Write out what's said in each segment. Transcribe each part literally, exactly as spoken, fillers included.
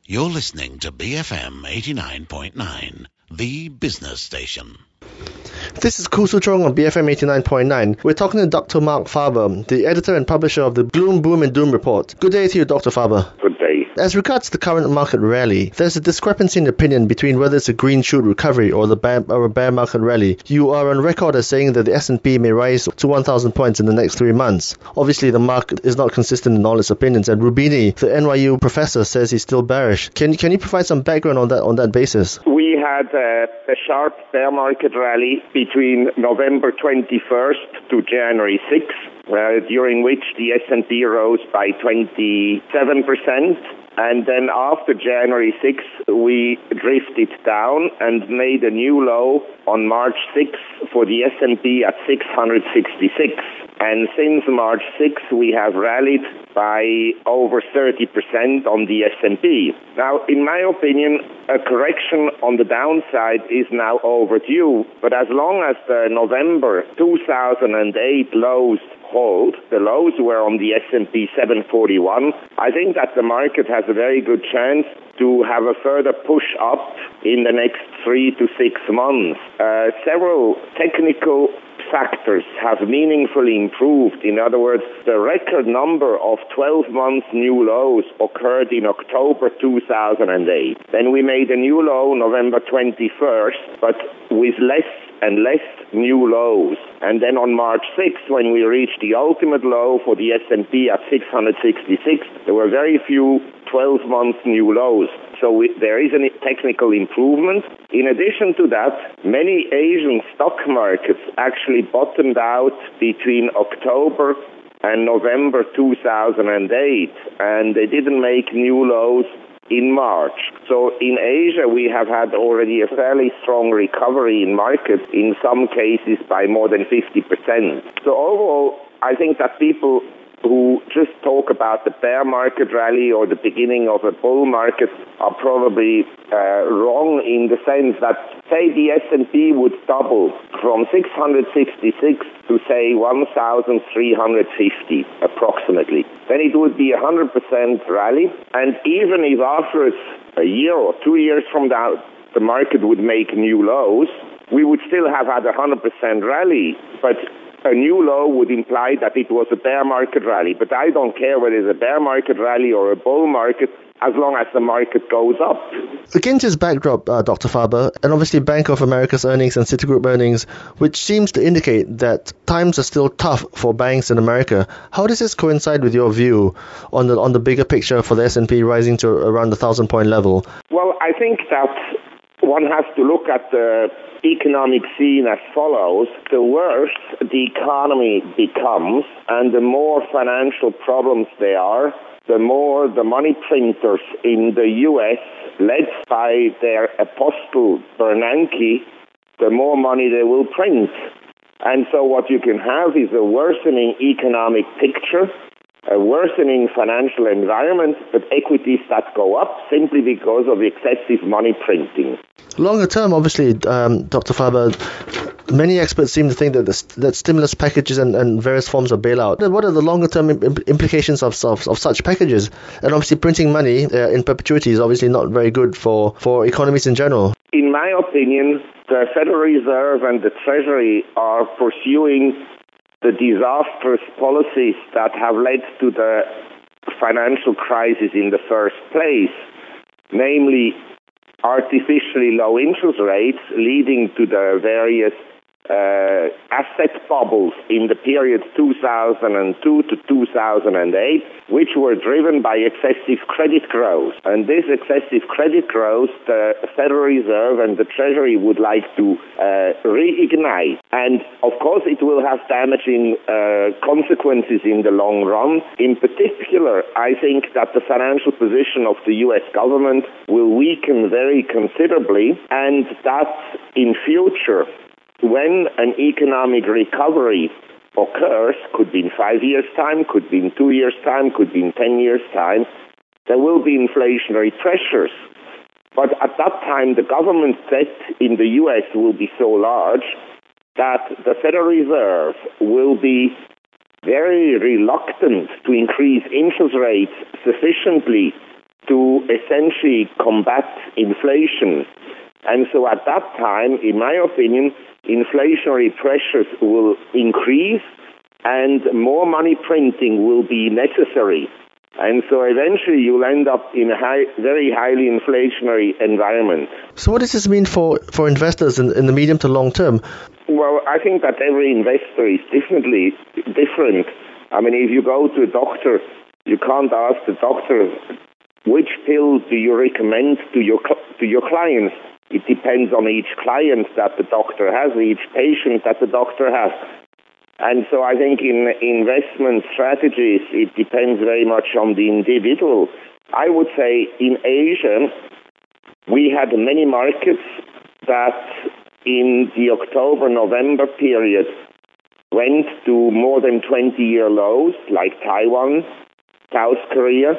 You're listening to B F M eighty-nine point nine, the business station. This is Kusu Chong on B F M eighty-nine point nine. We're talking to Doctor Mark Faber, the editor and publisher of the Gloom, Boom and Doom report. Good day to you, Doctor Faber. Good day. As regards the current market rally, there's a discrepancy in opinion between whether it's a green shoot recovery or the bear, or a bear market rally. You are on record as saying that the S and P may rise to one thousand points in the next three months. Obviously, the market is not consistent in all its opinions, and Rubini, the N Y U professor, says he's still bearish. Can can you provide some background on that on that basis? We had a, a sharp bear market rally between November twenty-first to January sixth, uh, during which the S and P rose by twenty-seven percent. And then after January sixth, we drifted down and made a new low on March sixth for the S and P at six hundred sixty-six. And since March sixth, we have rallied by over thirty percent on the S and P. Now, in my opinion, a correction on the downside is now overdue. But as long as the November two thousand eight lows hold, the lows were on the S and P seven forty-one, I think that the market has a very good chance to have a further push up in the next three to six months. Uh, several technical factors have meaningfully improved. In other words, the record number of twelve month new lows occurred in October two thousand eight. Then we made a new low November twenty-first, but with less and less new lows. And then on March sixth, when we reached the ultimate low for the S and P at six hundred sixty-six, there were very few twelve month new lows. So we, there is a technical improvement. In addition to that, many Asian stock markets actually bottomed out between October and November two thousand eight, and they didn't make new lows in March. So in Asia, we have had already a fairly strong recovery in markets, in some cases by more than fifty percent. So overall, I think that people who just talk about the bear market rally or the beginning of a bull market are probably uh, wrong, in the sense that, say, the S and P would double from six hundred sixty-six to, say, one thousand three hundred fifty, approximately. Then it would be a one hundred percent rally, and even if after a year or two years from now the market would make new lows, we would still have had a one hundred percent rally, but a new low would imply that it was a bear market rally. But I don't care whether it's a bear market rally or a bull market, as long as the market goes up. Against this backdrop, uh, Doctor Faber, and obviously Bank of America's earnings and Citigroup earnings, which seems to indicate that times are still tough for banks in America, how does this coincide with your view on the on the bigger picture for the S and P rising to around the thousand point level? Well, I think that one has to look at the economic scene as follows. The worse the economy becomes and the more financial problems there are, the more the money printers in the U S, led by their apostle Bernanke, the more money they will print. And so what you can have is a worsening economic picture, a worsening financial environment, but equities that go up simply because of excessive money printing. Longer term, obviously, um, Doctor Faber, many experts seem to think that the, that stimulus packages and, and various forms of bailout, what are the longer term imp- implications of, of of such packages? And obviously printing money uh, in perpetuity is obviously not very good for, for economies in general. In my opinion, the Federal Reserve and the Treasury are pursuing the disastrous policies that have led to the financial crisis in the first place, namely artificially low interest rates leading to the various uh, asset bubbles in the period two thousand two to two thousand eight, which were driven by excessive credit growth. And this excessive credit growth, the Federal Reserve and the Treasury would like to uh, reignite. And of course, it will have damaging uh, consequences in the long run. In particular, I think that the financial position of the U S government will weaken very considerably, and that in future, when an economic recovery occurs, could be in five years' time, could be in two years' time, could be in ten years' time, there will be inflationary pressures. But at that time, the government debt in the U S will be so large that the Federal Reserve will be very reluctant to increase interest rates sufficiently to essentially combat inflation. And so at that time, in my opinion, inflationary pressures will increase and more money printing will be necessary. And so eventually you'll end up in a high, very highly inflationary environment. So what does this mean for, for investors in, in the medium to long term? Well, I think that every investor is differently different. I mean, if you go to a doctor, you can't ask the doctor, which pill do you recommend to your to your clients? It depends on each client that the doctor has, each patient that the doctor has. And so I think in investment strategies, it depends very much on the individual. I would say in Asia, we had many markets that in the October-November period went to more than twenty-year lows, like Taiwan, South Korea,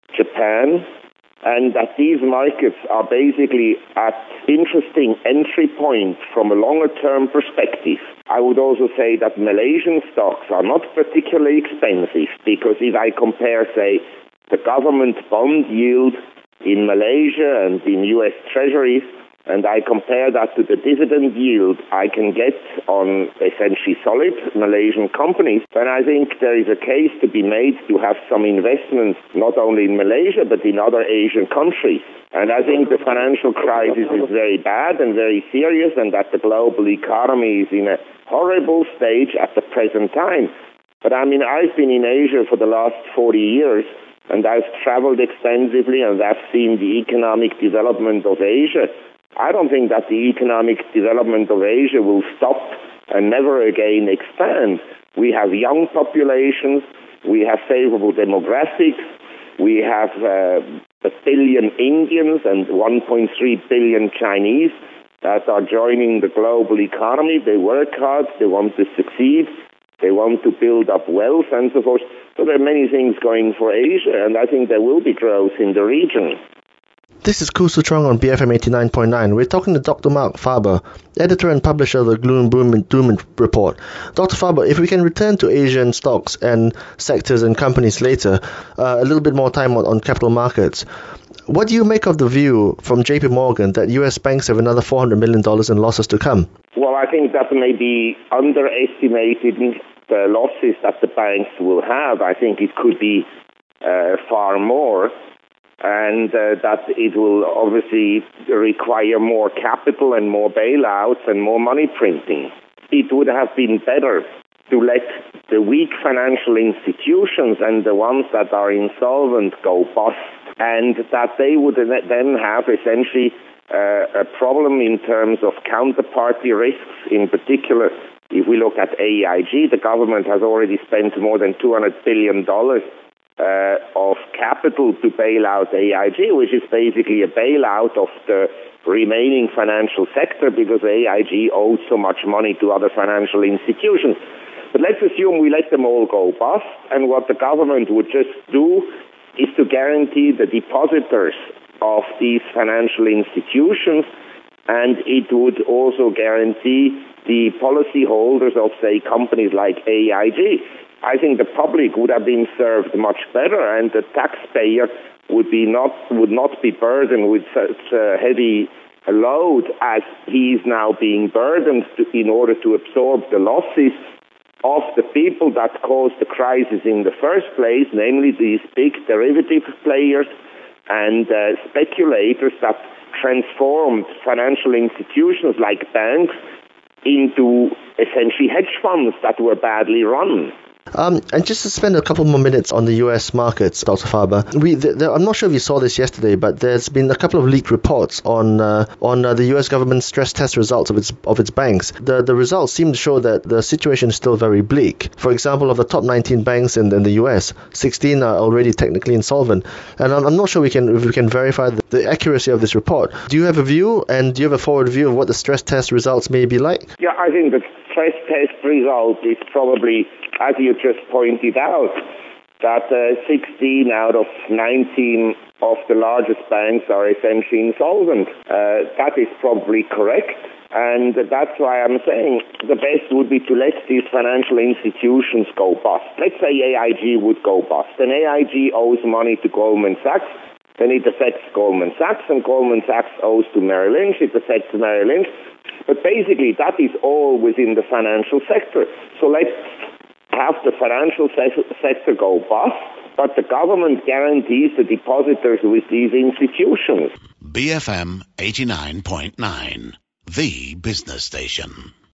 Japan, and that these markets are basically at interesting entry points from a longer-term perspective. I would also say that Malaysian stocks are not particularly expensive, because if I compare, say, the government bond yield in Malaysia and in U S Treasuries, and I compare that to the dividend yield I can get on essentially solid Malaysian companies, then I think there is a case to be made to have some investments not only in Malaysia but in other Asian countries. And I think the financial crisis is very bad and very serious, and that the global economy is in a horrible stage at the present time. But I mean, I've been in Asia for the last forty years, and I've traveled extensively, and I've seen the economic development of Asia. I don't think that the economic development of Asia will stop and never again expand. We have young populations, we have favorable demographics, we have uh, a billion Indians and one point three billion Chinese that are joining the global economy. They work hard, they want to succeed, they want to build up wealth and so forth. So there are many things going for Asia, and I think there will be growth in the region. This is Khoo Soo Trong on B F M eighty-nine point nine. We're talking to Doctor Mark Faber, editor and publisher of the Gloom Boom Doom Report. Doctor Faber, if we can return to Asian stocks and sectors and companies later, uh, a little bit more time on, on capital markets, what do you make of the view from J P Morgan that U S banks have another four hundred million dollars in losses to come? Well, I think that may be underestimating the losses that the banks will have. I think it could be uh, far more. And uh, that it will obviously require more capital and more bailouts and more money printing. It would have been better to let the weak financial institutions and the ones that are insolvent go bust, and that they would then have essentially uh, a problem in terms of counterparty risks. In particular, if we look at A E I G, the government has already spent more than two hundred billion dollars Uh, of capital to bail out A E I G, which is basically a bailout of the remaining financial sector because A E I G owes so much money to other financial institutions. But let's assume we let them all go bust, and what the government would just do is to guarantee the depositors of these financial institutions, and it would also guarantee the policyholders of, say, companies like A E I G. I think the public would have been served much better, and the taxpayer would be not would not be burdened with such a heavy load as he is now being burdened to, in order to absorb the losses of the people that caused the crisis in the first place, namely these big derivative players and uh, speculators that transformed financial institutions like banks into essentially hedge funds that were badly run. Um, and just to spend a couple more minutes on the U S markets, Doctor Faber, we, the, the, I'm not sure if you saw this yesterday, but there's been a couple of leaked reports on uh, on uh, the U S government stress test results of its of its banks. The the results seem to show that the situation is still very bleak. For example, of the top nineteen banks in, in the U S, sixteen are already technically insolvent, and I'm, I'm not sure we can if we can verify the, the accuracy of this report. Do you have a view, and do you have a forward view of what the stress test results may be like? Yeah, I think the stress test result is probably, as you just pointed out, that uh, sixteen out of nineteen of the largest banks are essentially insolvent. Uh, that is probably correct, and that's why I'm saying the best would be to let these financial institutions go bust. Let's say A I G would go bust, and A I G owes money to Goldman Sachs, then it affects Goldman Sachs, and Goldman Sachs owes to Merrill Lynch, it affects Merrill Lynch. But basically, that is all within the financial sector. So let's have the financial se- sector go bust, but the government guarantees the depositors with these institutions. B F M eighty-nine point nine, the business station.